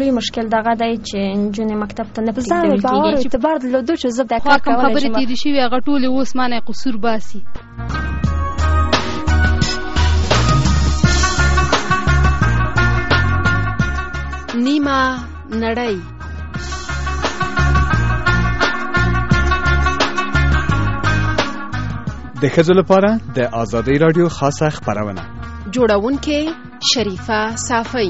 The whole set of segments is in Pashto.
لوی مشکل دغه دی چې نجونې مکتب ته نه پرېږدول کېږي. اعتبار درلودو چې زه دا کار کولی شم. خبرې تېرې شوي هغه ټولې اوس مانه قصور باسي. نیمه نړۍ. د ښځو لپاره د آزادۍ راډیو خاصه خپرونه. جوړونکې شریفه صافی.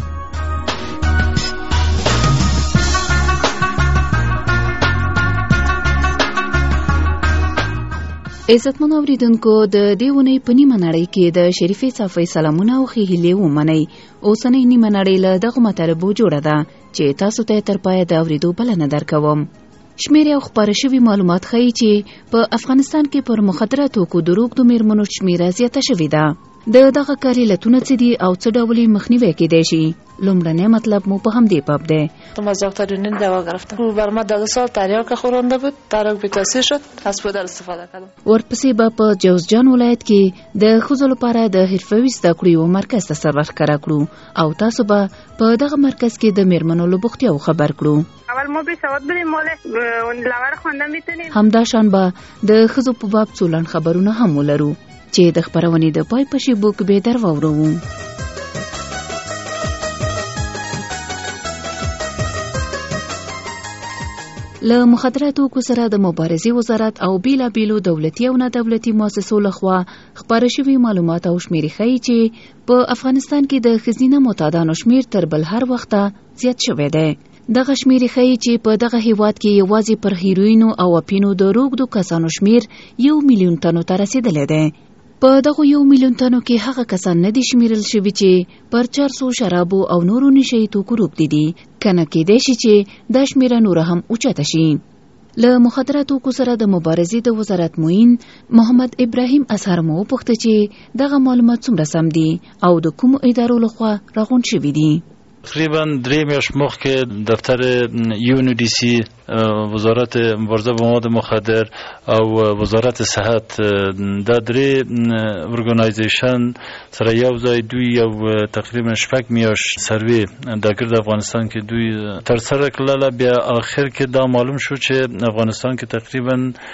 عزتمن اوریدونکو، د دې ونې په نیمه نړۍ کې د شریفې صافی سلامونه او ښې هیلې ومنئ. اوسنۍ نیمه نړۍ له دغو مطالبو جوړه ده چې تاسو ته تر پایه د اورېدو بلنه درکوم. شمېرې او خپاره شوي معلومات ښیي چې په افغانستان کې پر مخدره توکو د روږدو مېرمنو شمېره زیاته شوې ده. د دغه کار علتونه څه دي او څه ډول مخنیوی کېدای شي؟ لومړنی مطلب مو په همدې باب دی. از دکترین دوا گرفتم. بر ما 10 سال تریاک خورنده بود. تریاک بی‌تاثیر شد. از پودر استفاده کردم. ورپسې به په جوزجان ولایت کې د ښځو لپاره د حرفوي زده کړو یو مرکز ته سر ورښکاره کړو او تاسو به په دغه مرکز کې د مېرمنو له بوختیاو خبر کړو. اول ما به سواد بدیم مال لور خوانده میتونیم. همداشان به د ښځو په باب څو لنډ خبرونه هم ولرو چې د خپرونې د پای په شیبو کې به در واورو. له مخدره توکو سره د مبارزې وزارت او بیلابیلو دولتي او نه دولتي مؤسسو لخوا خپاره شوي معلومات او شمیرې ښیي چې په افغانستان کې د ښځینه معتادانو شمیر تر بل هر وخته زیات شوی دی. دغه شمیرې ښیي چې په دغه هیواد کې یوازې پر هیروینو او اپینو د روږدو کسانو شمیر 1 میلیون تنو ته رسیدلی دی. په دغه 1 میلیون تنو کې هغه کسان نه دي شمیرل شوي چې پر چرسو، شرابو او نورو نشهیي توکو روږدي دي. کنه کېدای شي چې دا شمیره نوره هم اوچته شي. له مخدره توکو سره د مبارزې د وزارت معین محمد ابراهیم اظهر مو وپوښته چې دغه معلومات څومره سم دي او د کومو ادارو لخوا راغونډ شوي دي. تقریبا 3 میاشت مخکې دفتر UNODC، وزارت مبارزه با مواد مخدر او وزارت صحت دا 3 ارګنایزیشن سره یو ځای دوی یو تقریبا 6 میاشت سروې د ګرد افغانستان کې دوی تر سره کړل. بیا اخر کې دا معلوم شو چې افغانستان کې تقریبا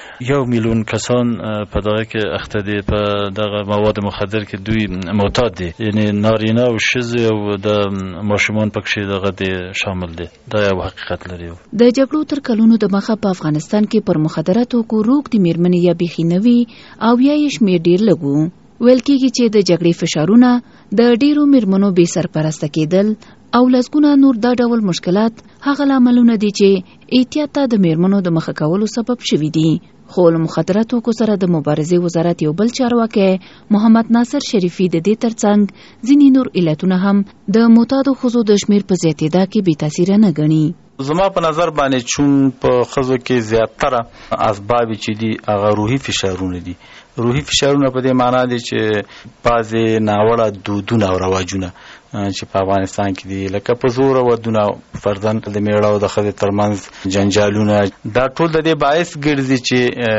1 میلیون کسان په دغه کې اخته دي، په دغه مواد مخدر کې دوی معتاد دي، یعنی نارینه او ښځې او د ماشومان پکې دغه دي شامل دي. دا یو حقیقت لري. د جګړو تر کلونو د مخه په افغانستان کې پر مخدره توکو روږدې مېرمنې یا بیخي نه وي او یا یې شمېر ډېر لږ و. ویل کېږي چې د جګړې فشارونه د ډېرو مېرمنو بې سرپرسته کېدل او لسګونه نور دا ډول مشکلات هغه لاملونه دي چې احتیاط ته د مېرمنو د مخه کولو سبب شوي دي. خو له مخدره توکو سره د مبارزې وزارت یو بل چارواکی محمد ناصر شریفي د دې ترڅنګ ځینې نور علتونه هم د معتادو ښځو د شمېر په زیاتېدا کې بې تاثیره نه ګڼي. زما په نظر باندې چون په ښځو کې زیاتره اسباب چې دي هغه روحي فشارونه دي. روحي فشارونه په دې معنی دي چې بعضې ناوړه دودونه او رواجونه چې په افغانستان کې دي، لکه په زور ودونه، فرضاً د میړه او د ښځې ترمنځ جنجالونه، دا ټول د دې باعث ګرځي چې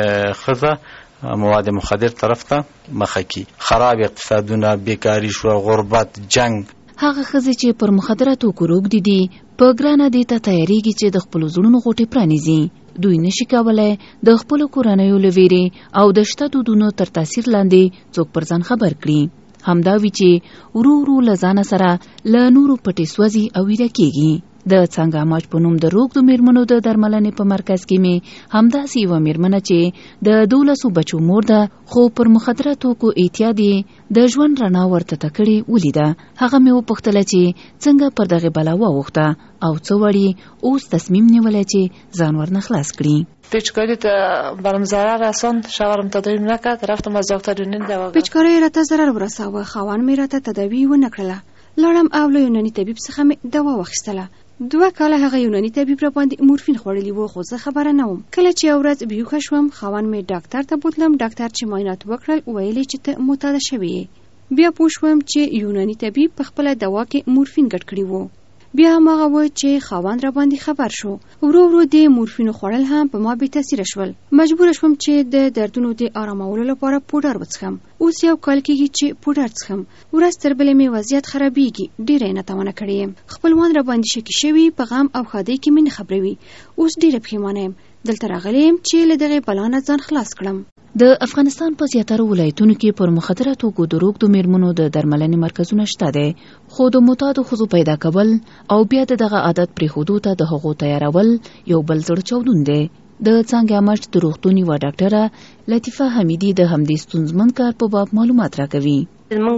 ښځه مواد مخدر طرف ته مخه کړي. خراب اقتصادونه، بیکاري شو، غربت، جنگ. هغه ښځې چې پر مخدره توکو روږدي دي په ګرانه دې ته تیاریږي چې د خپلو زړونو غوټې پرانیزي. دوی نشي کولی د خپلو کورنیو له ویرې او د شته دودونو تر تاثیر لاندې څوک پر ځان خبر کړي. همدا وی چې ورو ورو له ځانه سره له نورو پټې سوځي او ویره کېږي. د څنګه ماچ په نوم د روږدو مېرمنو د درملنې په مرکز کې مې همداسې یوه مېرمنه چې د 12 بچو مور ده خو پر مخدره توکو احتیاط یې د ژوند رڼا ورته کړې ولیده. هغه مې وپوښتله چې څنګه پر دغه بلا واوښته او څه وړي اوس تصمیم نیولی چې ځان ورنه خلاص کړي. پیچکاری برام ضرر رساند، شوهرم تداوی نکرد، رفتم از دکتر یونانی دوا گرفتم. پیچکاری راته ضرر ورساوه، خاوند مې راته تداوی ونه کړله. لاړم او له یوناني طبیب څخه مې دوا واخیستله. 2 کاله هغه یوناني طبیب را باندې مورفین خوړلی و، خو زه خبره نه وم. کله چې یو ورځ بیهوښه شوم، خاوند مې ډاکټر ته بوتلم. ډاکټر چې معاینات وکړل ویلې چې ته معتاده شوې یې. بیا پوه شوم چې یوناني طبیب په خپله دوا کې مورفین ګډ کړی و. بیا هغه و چې خاوند را باندې خبر شو. ورو ورو د مورفین خوړل هم په ما به تاثیر شول. مجبور شوم چې د دردونو د آرامولو لپاره پودر وڅښم. اوس یو کال کېږي چې پودر څښم. ورځ تر بلې مې وضعیت خرابېږي. ډېره یې ناتوانه کړې یم. خپلوان را باندې شکي شوي، په غم او ښادۍ کې مې نه خبروي. اوس ډېره پښیمانه یم. دلته راغلی یم چې له دغې بلا نه ځان خلاص کړم. د افغانستان په زیاتره ولایتونو کې پر مخدره توکو د روږدو میرمنو د درملنې مرکزونه شته دي، خو د معتادو ښځو پیدا کول او بیا دغه عادت پرېښودو ته د هغو تیارول یو بل زړه چاودون دی. د څانګې مشت د روغتون یوه ډاکټره لطیفه حمیدي د همدې ستونزمن کار په باب معلومات راکوي. موږ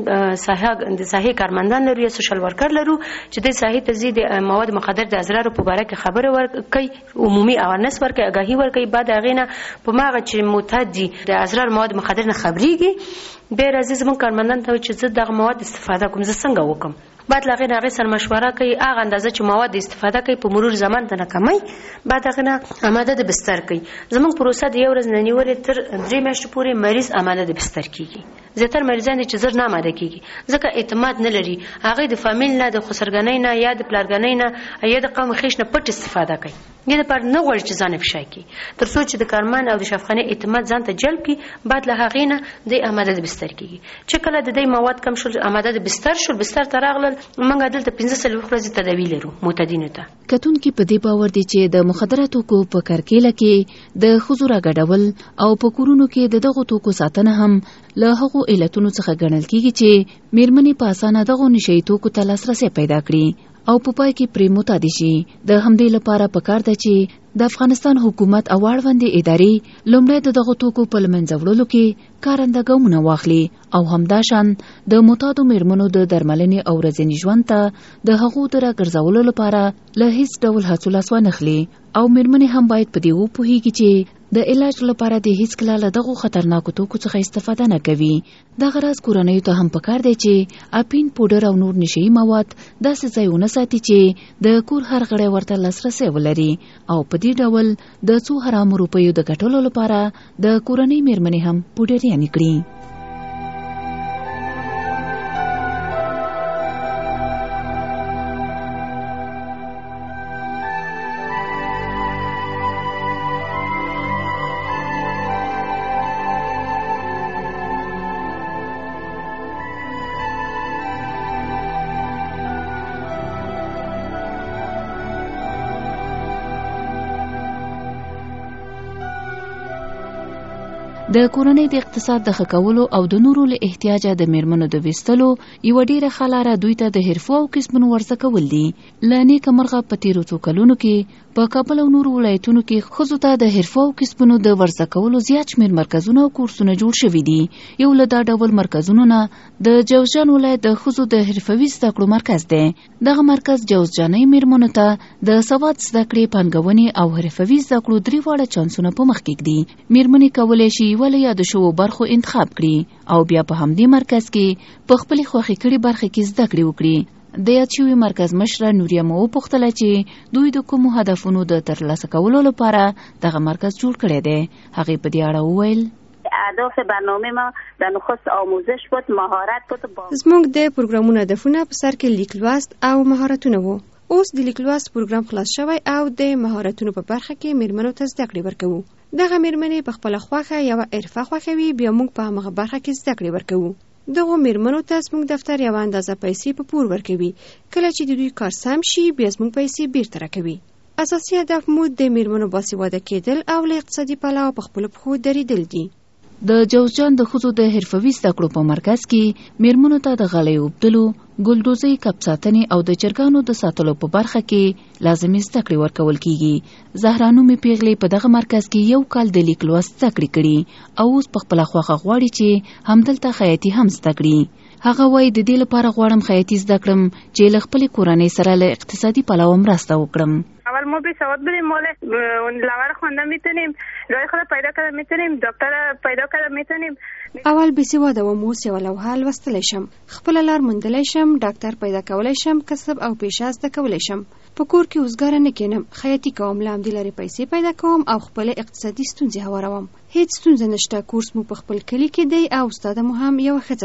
د صحي کارمندان لرو یا سوشل ورکر لرو چې د صحي تزيد مواد مخدر د ازرار په اړه کې خبره ورکړي، عمومي اوارنس ورکړي، آگاهي ورکړي. بعد هغه نه په ماغه چې معتاد دي د ازرار مواد مخدر نه خبريږي، به راځي زموږ کارمندان ته چې زه دغه مواد استفاده کوم، زه څنګه وکم. بعد هغه سره مشوره کوي، هغه اندازه چې مواد استفاده کوي په مرور زمان ته نه کمای. بعد هغه آماده د بستر کوي. زموږ پروسه د یو ورځ نه نیولې تر 3 میاشتې پورې مریض آماده د بستر کیږي. زیاتره مریضان چې زر نه آماده کیږي ځکه اعتماد نه لري. هغه د فامیل نه، د خسرګنۍ نه یا د پلارګنۍ نه یا د قوم خیش نه پټ استفاده کوي. دې لپاره نه غواړي چې ځان افشا کړي تر څو چې د کارمن او د شفاخانه اعتماد ځان ته جلب کړي. بعد له هغې نه د آماده د بستر کیږي. چې کله د دې مواد کم شول، آماده د بستر شول، بستر ته راغلل، موږ دلته 15 ورځې تداوی لرو معتادینو ته. کتونکي په دې باور دي چې د مخدره توکو په کرکیله کې د ښځو راګډول او په کورونو کې د دغو توکو ساتنه هم له هغو علتونو څخه ګڼل کیږي چې میرمنې په اسانه دغو نشهیي توکو ته لاسرسی پیدا کړي او په پای کې پرې معتادي شي. د همدې لپاره پکار ده چې د افغانستان حکومت او اړوندې ادارې لومړی د دغو توکو په له منځه وړلو کې کارنده ګامونه واخلي او همداشان د معتادو میرمنو د درملنې او ورځني ژوند ته د هغو د راګرځولو لپاره له هیڅ ډول هڅو لاس وانخلي. او میرمنې هم باید په دې وپوهیږي چې د علاج لپاره د هیڅ کله له دغو خطرناکو توکو څخه استفاده نه کوي. دغه راز کورنیو ته هم پکار دی چې اپین، پوډر او نور نشهیي مواد داسې ځایونه ساتي چې د کور هر غړی ورته لاسرسی ولري او په دې ډول د څو حرامو روپیو د ګټلو لپاره د کورنۍ میرمنې هم پوډریانې کړي. د کورنۍ د اقتصاد د ښه کولو او د نورو له احتیاجه د میرمنو د ویستلو یوه ډیره ښه لاره دوی ته د حرفو او کسبونو ورزده کول دي. له نیکه مرغه په تیرو څو کلونو کې په کابل او نورو ولایتونو کې ښځو ته د حرفو او کسبونو د ورزده کولو زیات شمېر مرکزونه او کورسونه جوړ شوي دي. یو له دا ډول مرکزونو نه د جوزجان ولایت د ښځو د حرفوي زده کړو مرکز دی. دغه مرکز جوزجانۍ میرمنو ته د سواد زده کړې، پانګونې او حرفوي زده کړو درې واړه چانسونه په مخ کې ږدي. میرمنې کولی شي ولې یاد شوو برخو انتخاب کړي او بیا په همدې مرکز کې په خپلې خوښې کړي برخې کې زده کړې وکړي. د یاد شوي مرکز مشره نوریا مو وپوښتله چې دوی د کومو هدفونو د ترلاسه کولو لپاره دغه مرکز جوړ کړی دی. هغې په دې اړه وویل: اهداف برنامه ما در نخست آموزش بود، مهارت بود. زموږ د پروګرامونو هدفونه په سر کې لیک لوست او مهارتونه وو. اوس د لیک لوست پروګرام خلاص شوی او د مهارتونو په برخه کې میرمنو ته زده کړې ورکوو. دغه میرمنې په خپله خوښه یوه حرفه خوښوي، بیا موږ په همغه برخه کې زده کړې ورکوو. دغو میرمنو ته زموږ دفتر یوه اندازه پیسې په پور ورکوي. کله چې د دوی کار سم شي بیا زموږ پیسې بیرته راکوي. اساسي هدف مو د میرمنو باسواده کېدل او له اقتصادي پلوه په خپلو پښو درېدل دي. د جوزجان د ښځو د حرفوي زده کړو په مرکز کې میرمنو ته د غالۍ اوبدلو، ګلدوزۍ، کب ساتنې او د چرګانو د ساتلو په برخه کې لازمي زده کړې ورکول کیږي. زهرا نومې پیغلې په دغه مرکز کې یو کال د لیک لوست زده کړې کړي او اوس په خپله خوښه غواړي چې همدلته خیاطي هم زده کړي. هغه وایي د دې لپاره غواړم خیاطي زده کړم چې له خپلې کورنۍ سره له اقتصادي پلوه مرسته وکړم. اول ما بی سواد بریم، مال لور خونده میتونیم، رای خود پیدا کردن میتونیم، دکتر پیدا کردن میتونیم. اول بسواده وم، اوس یوه لوحه لوستلی شم، خپله لار موندلی شم، ډاکټر پیدا کولی شم، کسب او پیشه زده کولی شم. په کور کې اوزګاره نه کینم، خیاطي کوم، له همدې لارې پیسې پیدا کوم او خپله اقتصادي ستونزې هواروم. هیڅ ستونزه نشته. کورس مو په خپل کلي کې دی او استاده مو هم یوه ښځه ده.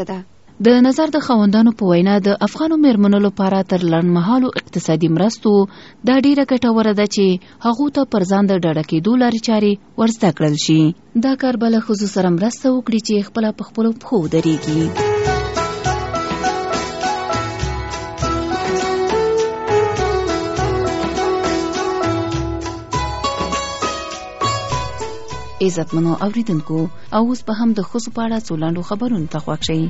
د نظر د خاوندانو په وینا د افغانو میرمنو لپاره تر لنډمهالو اقتصادي مرستو دا ډیره ګټوره ده چې هغو ته پر ځان د ډاډه کېدو لارې چارې ور زده کړل شي. دا کار به له ښځو سره مرسته وکړي چې خپله په خپلو پښو ودرېږي. عزتمنو اوریدونکو، او اوس به هم د ښځو په اړه څو لنډو خبرونو ته غوږ شئ.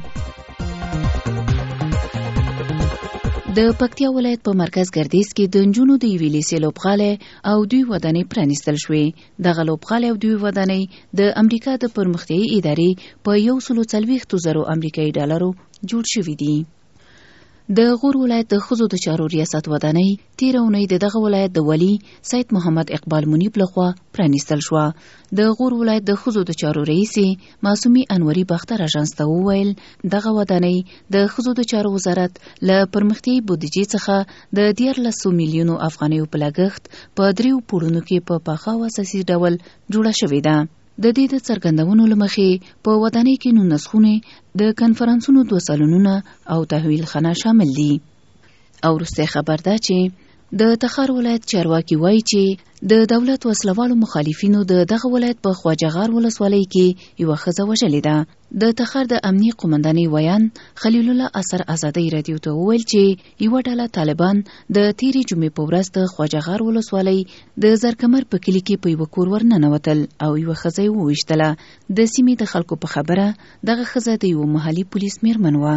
د پکتیا ولایت په مرکز ګردیز کې د نجونو د یوې لیسې لوبغالۍ او دوی ودانۍ پرانیستل شوې. دغه لوبغالۍ او دوی ودانۍ د امریکا د پرمختیایي ادارې په 140,000 امریکایي ډالرو جوړ شوي دي. د غور ولایت د ښځو د چارو ریاست ودانۍ تېره اونۍ د دغه ولایت د والي سید محمد اقبال منیب لخوا پرانیستل شوه. د غور ولایت د ښځو د چارو رئیسې معصومي انوري باختر اژانس ته وویل دغه ودانۍ د ښځو د چارو وزارت له پرمختیایي بودیجې څخه د 14 میلیونو افغانیو په لګښت په 3 پوړونو کې په پاخه او اساسي ډول جوړه شوې ده. د دې د څرګندونو له مخې په ودانۍ کې 19 خونې، د کنفرانسونو 2 سالونونه او تحویل خانه شامل دي. او وروستی خبر ده چې د تخار ولایت چارواکي وایي چې د دولت وسلوالو مخالفینو د دغه ولایت په خواجهغار ولسوالۍ کې یوه ښځه وژلې ده. د تخار د امنیي قومندانۍ ویان خلیل الله اثر ازادۍ راډیو ته وویل چې یوه ډله طالبان د تیرې جمعې په ورځ د خواجهغار ولسوالۍ د زرکمر په کلي کې په یوه کور ورننوتل او یوه ښځه یې وویشتله. د سیمې د خلکو په خبره دغه ښځه د یوه محلي پولیس میرمن وه.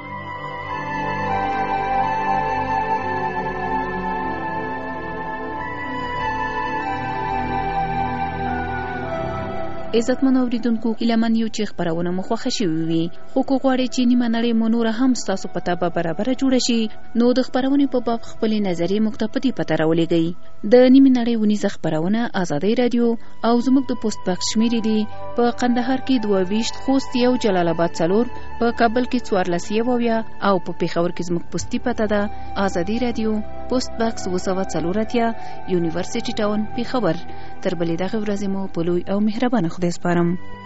عزتمن اوریدونکو، هیله من یو چې خپرونه مو خوښه شوې وي، خو که غواړئ چې نیمه نړۍ مو نوره هم ستاسو په تابه برابره جوړه شي، نو د خپرونې په باب خپلې نظریې موږ ته په دې پته راولېږئ. د نیمې نړۍ ونیزه خپرونه ازادۍ راډیو او زموږ د پوسټ باکس شمېرې دي په قندهار کې 22، خوست 1، جلال آباد 4، په کابل کې 1470 او په پېښور کې زموږ پوسټي پته ده ازادۍ راډیو، پوسټ باکس 244، یونیورسيټي ټاون، پېښور. تر بلې دغه ورځې مو په لوی او مهربانه خدای سپارم.